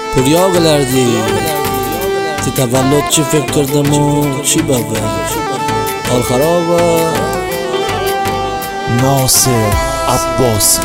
پوریا گلردی تی تولد چی فکر کردم و چی بابه حال خرابه. ناصر عباسی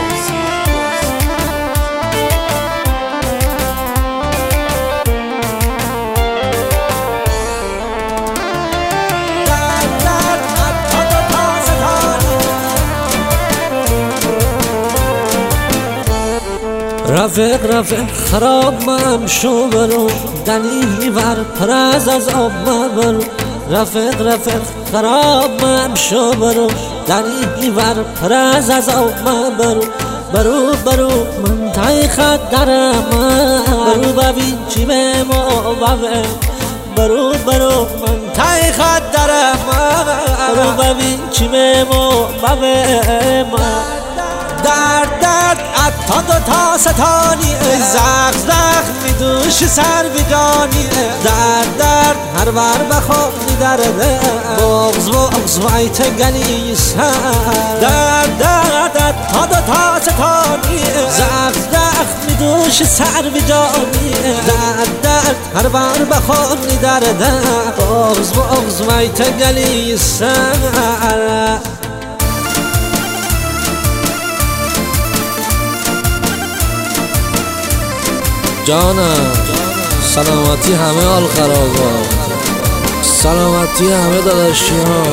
رفیق خراب من شو برو دنی ور پر از آب برو. رفیق خراب من شو برو دنی ور پر از آب برو من تای خط درم برو ببین چی به ما ببه برو من تای خط درم برو ببین چی به ما ببه درد عطا تا ستانی زخ میدوش سر بیجانی درد هر بر بخوابی درده بغز وایت گلی سر درد عطا تا ستانی زخ میدوش سر بیجانی درد هر بر بخوابی درده بغز وایت گلی سر. جانم سلامتی همه حال خرابه، سلامتی همه داداشی ها.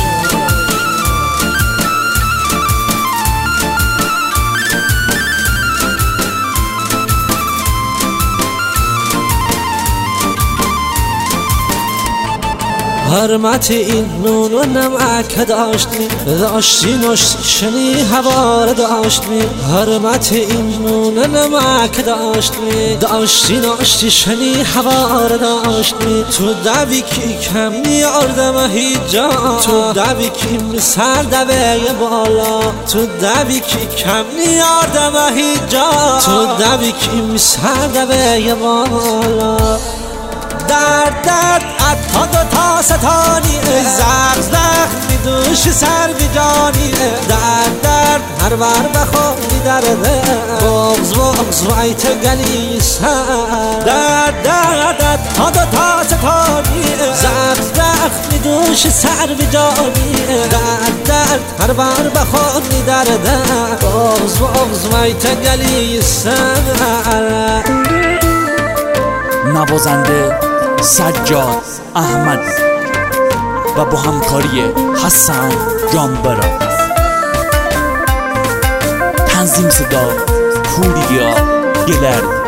حرمت این نون و نمک داشتی شنی هوار داشتی. حرمت این نون و نمک داشتی شنی هوار داشتی. تو دوی کی کم نیاردم هیچ جا، تو دوی کی سر دوی بالا، تو دوی کی کم نیاردم هیچ جا، تو دوی کی سر دوی بالا. درد عطا تا ستانی زخ میدوش سر بیجانی درد هر بر بخوابی درده بغز وایت گلی سر درد عطا تا ستانی زخ میدوش سر بیجانی درد هر بر بخوابی درده بغز وایت گلی سر. نوازنده سجاد احمد و با همکاری حسن جانبرا، تنظیم صدا پوریا گلردی.